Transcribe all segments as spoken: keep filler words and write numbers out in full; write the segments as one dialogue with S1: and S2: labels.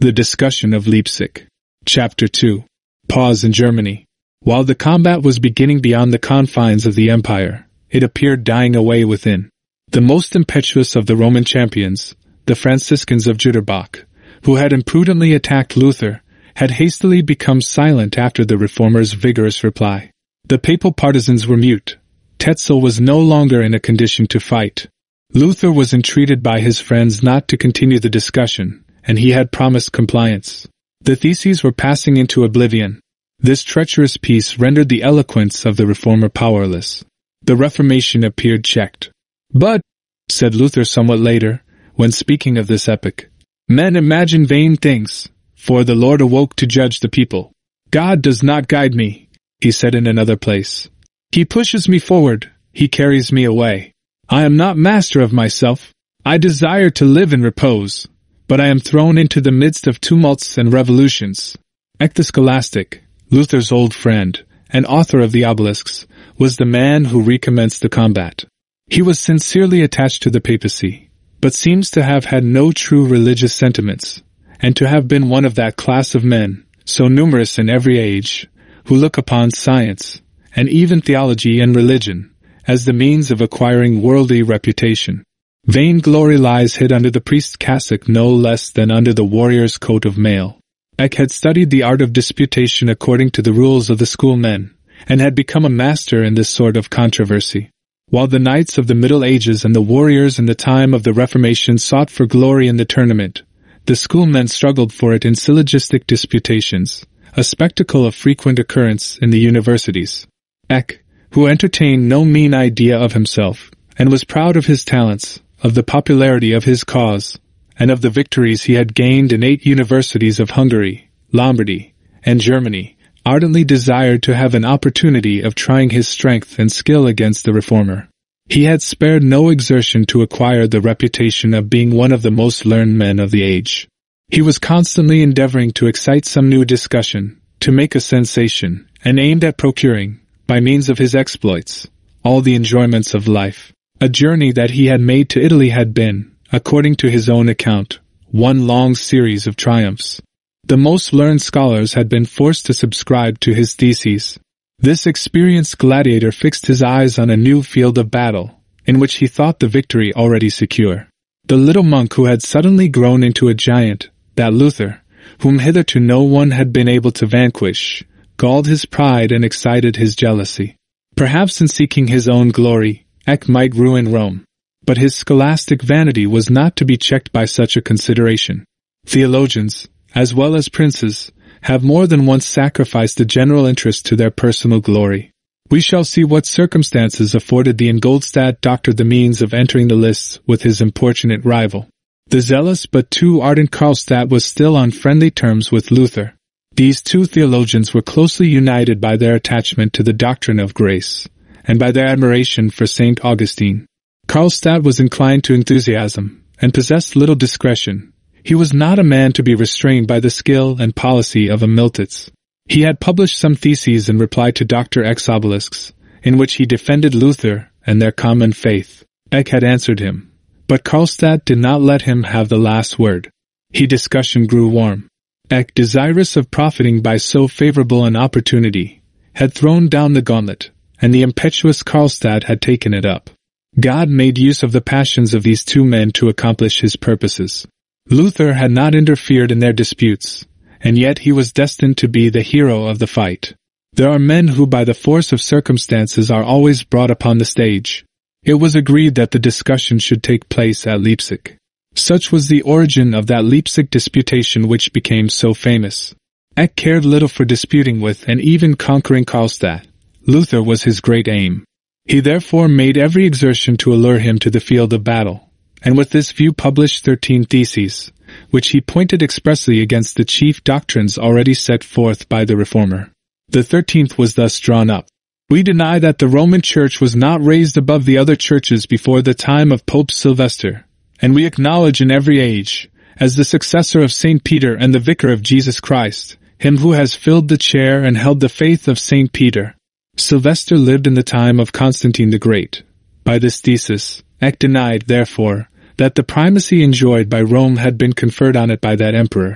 S1: The Discussion of Leipzig. Chapter two. Pause in Germany. While the combat was beginning beyond the confines of the empire, it appeared dying away within. The most impetuous of the Roman champions, the Franciscans of Jüterbog, who had imprudently attacked Luther, had hastily become silent after the reformer's vigorous reply. The papal partisans were mute. Tetzel was no longer in a condition to fight. Luther was entreated by his friends not to continue the discussion, and he had promised compliance. The theses were passing into oblivion. This treacherous peace rendered the eloquence of the reformer powerless. The Reformation appeared checked. But, said Luther somewhat later, when speaking of this epoch, men imagine vain things, for the Lord awoke to judge the people. God does not guide me, he said in another place. He pushes me forward, he carries me away. I am not master of myself. I desire to live in repose, but I am thrown into the midst of tumults and revolutions. Eck the Scholastic, Luther's old friend, and author of the Obelisks, was the man who recommenced the combat. He was sincerely attached to the papacy, but seems to have had no true religious sentiments, and to have been one of that class of men, so numerous in every age, who look upon science, and even theology and religion, as the means of acquiring worldly reputation. Vain glory lies hid under the priest's cassock no less than under the warrior's coat of mail. Eck had studied the art of disputation according to the rules of the schoolmen, and had become a master in this sort of controversy. While the knights of the Middle Ages and the warriors in the time of the Reformation sought for glory in the tournament, the schoolmen struggled for it in syllogistic disputations, a spectacle of frequent occurrence in the universities. Eck, who entertained no mean idea of himself, and was proud of his talents, of the popularity of his cause, and of the victories he had gained in eight universities of Hungary, Lombardy, and Germany, ardently desired to have an opportunity of trying his strength and skill against the reformer. He had spared no exertion to acquire the reputation of being one of the most learned men of the age. He was constantly endeavoring to excite some new discussion, to make a sensation, and aimed at procuring, by means of his exploits, all the enjoyments of life. A journey that he had made to Italy had been, according to his own account, one long series of triumphs. The most learned scholars had been forced to subscribe to his theses. This experienced gladiator fixed his eyes on a new field of battle, in which he thought the victory already secure. The little monk who had suddenly grown into a giant, that Luther, whom hitherto no one had been able to vanquish, galled his pride and excited his jealousy. Perhaps in seeking his own glory, Eck might ruin Rome. But his scholastic vanity was not to be checked by such a consideration. Theologians, as well as princes, have more than once sacrificed the general interest to their personal glory. We shall see what circumstances afforded the Ingolstadt doctor the means of entering the lists with his importunate rival. The zealous but too ardent Karlstadt was still on friendly terms with Luther. These two theologians were closely united by their attachment to the doctrine of grace, and by their admiration for Saint Augustine. Karlstadt was inclined to enthusiasm, and possessed little discretion. He was not a man to be restrained by the skill and policy of a Miltitz. He had published some theses in reply to Doctor Eck's Obelisks, in which he defended Luther and their common faith. Eck had answered him, but Karlstadt did not let him have the last word. His discussion grew warm. Eck, desirous of profiting by so favorable an opportunity, had thrown down the gauntlet, and the impetuous Karlstadt had taken it up. God made use of the passions of these two men to accomplish his purposes. Luther had not interfered in their disputes, and yet he was destined to be the hero of the fight. There are men who by the force of circumstances are always brought upon the stage. It was agreed that the discussion should take place at Leipzig. Such was the origin of that Leipzig disputation which became so famous. Eck cared little for disputing with and even conquering Karlstadt. Luther was his great aim. He therefore made every exertion to allure him to the field of battle, and with this view published thirteen theses, which he pointed expressly against the chief doctrines already set forth by the Reformer. The thirteenth was thus drawn up. We deny that the Roman Church was not raised above the other churches before the time of Pope Sylvester, and we acknowledge in every age, as the successor of Saint Peter and the vicar of Jesus Christ, him who has filled the chair and held the faith of Saint Peter. Sylvester lived in the time of Constantine the Great. By this thesis, Eck denied, therefore, that the primacy enjoyed by Rome had been conferred on it by that emperor.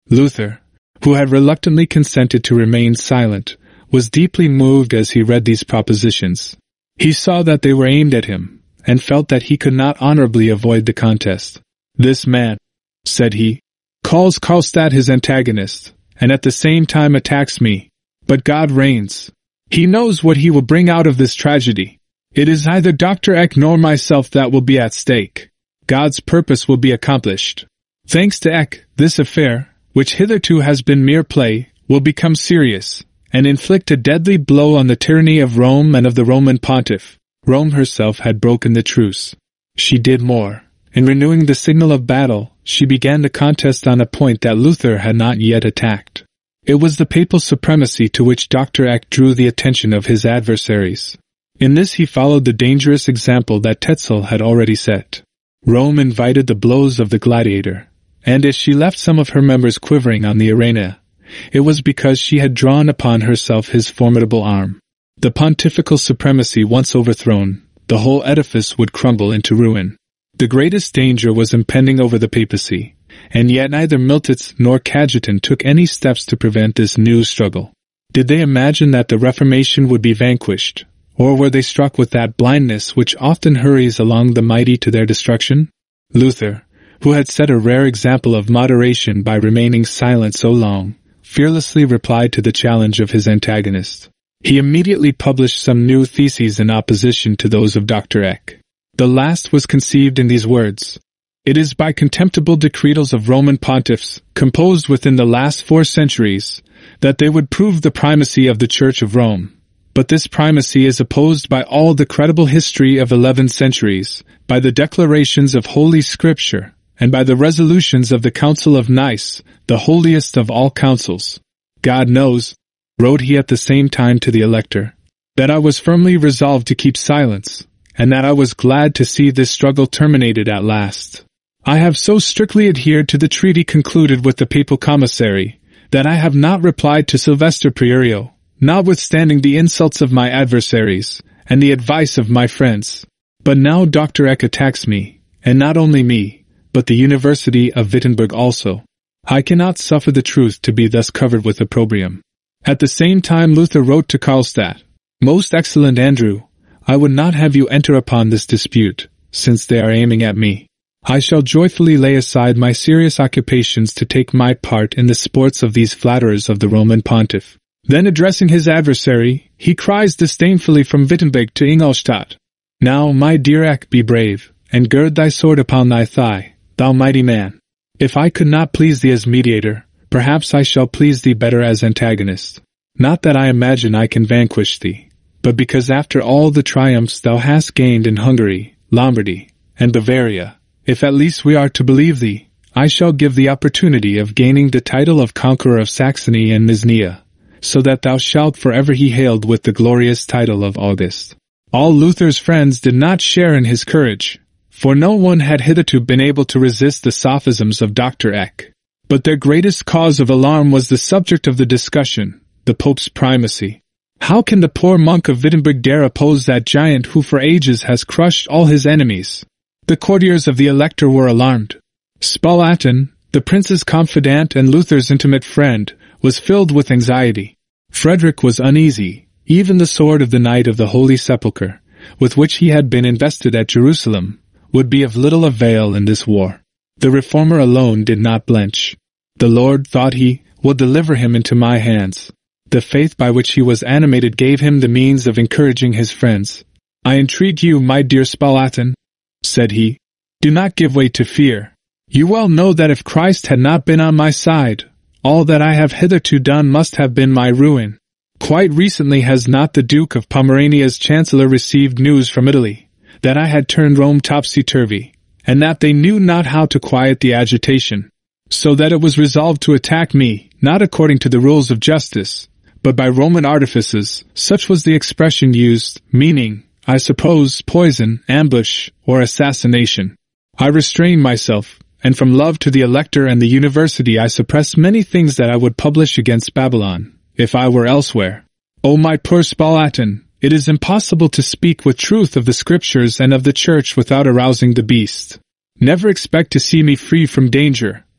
S1: Luther, who had reluctantly consented to remain silent, was deeply moved as he read these propositions. He saw that they were aimed at him, and felt that he could not honorably avoid the contest. "This man," said he, "calls Karlstadt his antagonist, and at the same time attacks me. But God reigns. He knows what he will bring out of this tragedy. It is neither Doctor Eck nor myself that will be at stake. God's purpose will be accomplished. Thanks to Eck, this affair, which hitherto has been mere play, will become serious, and inflict a deadly blow on the tyranny of Rome and of the Roman pontiff." Rome herself had broken the truce. She did more. In renewing the signal of battle, she began the contest on a point that Luther had not yet attacked. It was the papal supremacy to which Doctor Eck drew the attention of his adversaries. In this he followed the dangerous example that Tetzel had already set. Rome invited the blows of the gladiator, and as she left some of her members quivering on the arena, it was because she had drawn upon herself his formidable arm. The pontifical supremacy once overthrown, the whole edifice would crumble into ruin. The greatest danger was impending over the papacy, and yet neither Miltitz nor Cajetan took any steps to prevent this new struggle. Did they imagine that the Reformation would be vanquished, or were they struck with that blindness which often hurries along the mighty to their destruction? Luther, who had set a rare example of moderation by remaining silent so long, fearlessly replied to the challenge of his antagonist. He immediately published some new theses in opposition to those of Doctor Eck. The last was conceived in these words: "It is by contemptible decretals of Roman pontiffs, composed within the last four centuries, that they would prove the primacy of the Church of Rome. But this primacy is opposed by all the credible history of eleven centuries, by the declarations of Holy Scripture, and by the resolutions of the Council of Nice, the holiest of all councils. God knows," wrote he at the same time to the elector, "that I was firmly resolved to keep silence, and that I was glad to see this struggle terminated at last. I have so strictly adhered to the treaty concluded with the papal commissary, that I have not replied to Sylvester Priorio, notwithstanding the insults of my adversaries, and the advice of my friends. But now Doctor Eck attacks me, and not only me, but the University of Wittenberg also. I cannot suffer the truth to be thus covered with opprobrium." At the same time Luther wrote to Karlstadt, "Most excellent Andrew, I would not have you enter upon this dispute, since they are aiming at me. I shall joyfully lay aside my serious occupations to take my part in the sports of these flatterers of the Roman pontiff." Then addressing his adversary, he cries disdainfully from Wittenberg to Ingolstadt, "Now, my dear Eck, be brave, and gird thy sword upon thy thigh, thou mighty man. If I could not please thee as mediator, perhaps I shall please thee better as antagonist. Not that I imagine I can vanquish thee, but because after all the triumphs thou hast gained in Hungary, Lombardy, and Bavaria, if at least we are to believe thee, I shall give the opportunity of gaining the title of conqueror of Saxony and Misnia, so that thou shalt forever be hailed with the glorious title of August." All Luther's friends did not share in his courage, for no one had hitherto been able to resist the sophisms of Doctor Eck. But their greatest cause of alarm was the subject of the discussion, the Pope's primacy. How can the poor monk of Wittenberg dare oppose that giant who for ages has crushed all his enemies? The courtiers of the elector were alarmed. Spalatin, the prince's confidant and Luther's intimate friend, was filled with anxiety. Frederick was uneasy. Even the sword of the Knight of the Holy Sepulchre, with which he had been invested at Jerusalem, would be of little avail in this war. The reformer alone did not blench. "The Lord," thought he, "will deliver him into my hands." The faith by which he was animated gave him the means of encouraging his friends. "I entreat you, my dear Spalatin," said he, "do not give way to fear. You well know that if Christ had not been on my side, all that I have hitherto done must have been my ruin. Quite recently has not the Duke of Pomerania's Chancellor received news from Italy, that I had turned Rome topsy-turvy, and that they knew not how to quiet the agitation, so that it was resolved to attack me, not according to the rules of justice, but by Roman artifices, such was the expression used, meaning, I suppose, poison, ambush, or assassination. I restrained myself, and from love to the elector and the university I suppressed many things that I would publish against Babylon, if I were elsewhere. O my poor Spalatin, it is impossible to speak with truth of the Scriptures and of the Church without arousing the beast. Never expect to see me free from danger,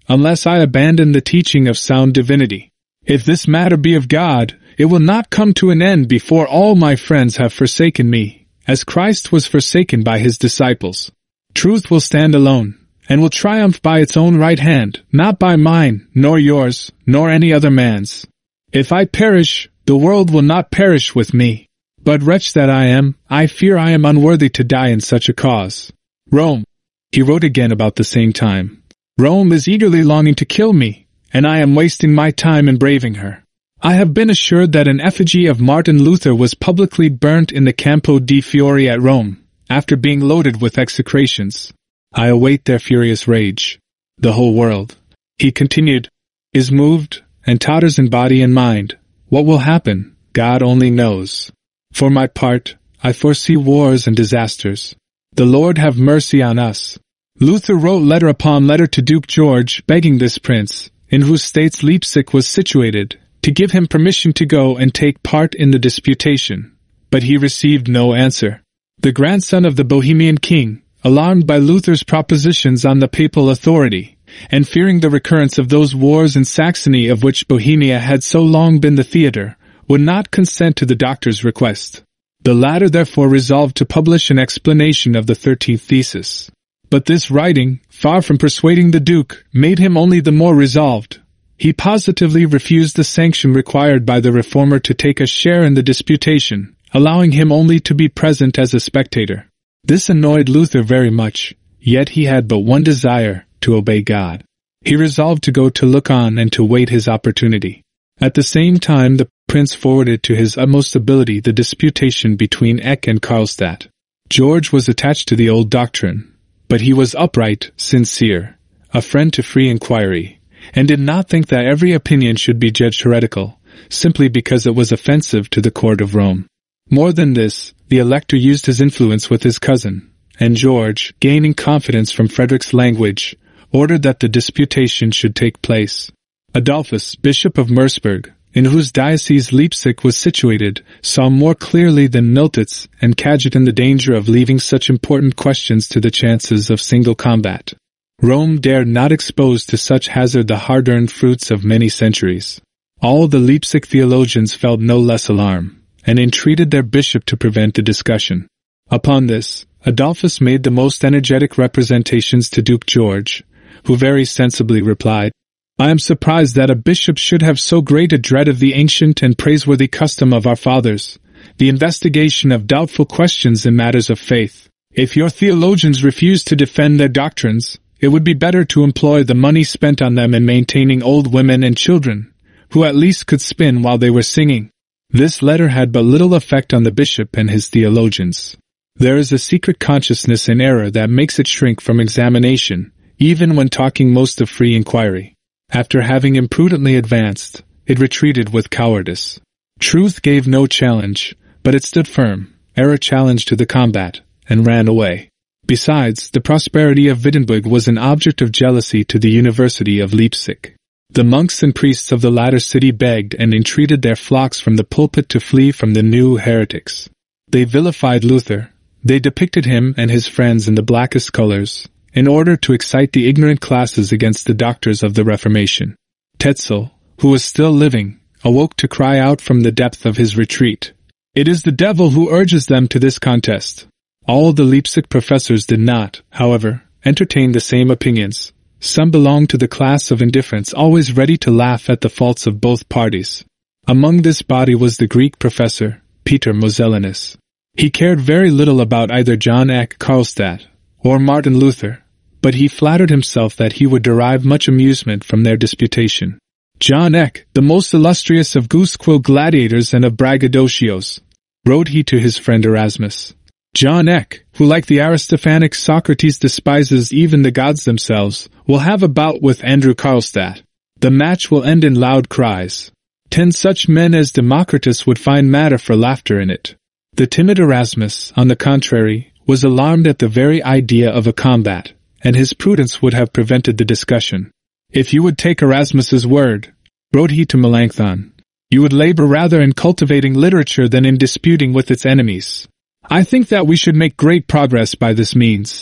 S1: unless I abandon the teaching of sound divinity. If this matter be of God, it will not come to an end before all my friends have forsaken me, as Christ was forsaken by his disciples. Truth will stand alone, and will triumph by its own right hand, not by mine, nor yours, nor any other man's. If I perish, the world will not perish with me. But wretch that I am, I fear I am unworthy to die in such a cause. Rome, he wrote again about the same time, Rome is eagerly longing to kill me, and I am wasting my time in braving her. I have been assured that an effigy of Martin Luther was publicly burnt in the Campo di Fiori at Rome, after being loaded with execrations. I await their furious rage. The whole world, he continued, is moved, and totters in body and mind. What will happen, God only knows. For my part, I foresee wars and disasters. The Lord have mercy on us. Luther wrote letter upon letter to Duke George begging this prince, in whose states Leipzig was situated, to give him permission to go and take part in the disputation. But he received no answer. The grandson of the Bohemian king, alarmed by Luther's propositions on the papal authority, and fearing the recurrence of those wars in Saxony of which Bohemia had so long been the theatre, would not consent to the doctor's request. The latter therefore resolved to publish an explanation of the thirteenth thesis. But this writing, far from persuading the Duke, made him only the more resolved. He positively refused the sanction required by the reformer to take a share in the disputation, allowing him only to be present as a spectator. This annoyed Luther very much, yet he had but one desire, to obey God. He resolved to go to look on and to wait his opportunity. At the same time the prince forwarded to his utmost ability the disputation between Eck and Karlstadt. George was attached to the old doctrine, but he was upright, sincere, a friend to free inquiry, and did not think that every opinion should be judged heretical, simply because it was offensive to the court of Rome. More than this, the elector used his influence with his cousin, and George, gaining confidence from Frederick's language, ordered that the disputation should take place. Adolphus, Bishop of Merseburg, in whose diocese Leipzig was situated, saw more clearly than Miltitz and Cajetan the danger of leaving such important questions to the chances of single combat. Rome dared not expose to such hazard the hard-earned fruits of many centuries. All the Leipzig theologians felt no less alarm, and entreated their bishop to prevent the discussion. Upon this, Adolphus made the most energetic representations to Duke George, who very sensibly replied, I am surprised that a bishop should have so great a dread of the ancient and praiseworthy custom of our fathers, the investigation of doubtful questions in matters of faith. If your theologians refuse to defend their doctrines, it would be better to employ the money spent on them in maintaining old women and children, who at least could spin while they were singing. This letter had but little effect on the bishop and his theologians. There is a secret consciousness in error that makes it shrink from examination, even when talking most of free inquiry. After having imprudently advanced, it retreated with cowardice. Truth gave no challenge, but it stood firm, error challenged to the combat, and ran away. Besides, the prosperity of Wittenberg was an object of jealousy to the University of Leipzig. The monks and priests of the latter city begged and entreated their flocks from the pulpit to flee from the new heretics. They vilified Luther. They depicted him and his friends in the blackest colors, in order to excite the ignorant classes against the doctors of the Reformation. Tetzel, who was still living, awoke to cry out from the depth of his retreat, It is the devil who urges them to this contest. All the Leipzig professors did not, however, entertain the same opinions. Some belonged to the class of indifferents always ready to laugh at the faults of both parties. Among this body was the Greek professor, Peter Mosellanus. He cared very little about either John Eck Karlstadt or Martin Luther, but he flattered himself that he would derive much amusement from their disputation. John Eck, the most illustrious of Guusquil gladiators and of braggadocios, wrote he to his friend Erasmus. John Eck, who like the Aristophanic Socrates despises even the gods themselves, will have a bout with Andrew Karlstadt. The match will end in loud cries. Ten such men as Democritus would find matter for laughter in it. The timid Erasmus, on the contrary, was alarmed at the very idea of a combat, and his prudence would have prevented the discussion. If you would take Erasmus's word, wrote he to Melanchthon, you would labor rather in cultivating literature than in disputing with its enemies. I think that we should make great progress by this means.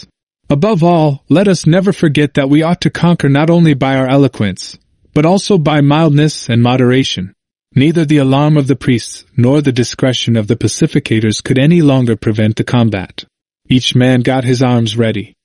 S1: Above all, let us never forget that we ought to conquer not only by our eloquence, but also by mildness and moderation. Neither the alarm of the priests nor the discretion of the pacificators could any longer prevent the combat. Each man got his arms ready.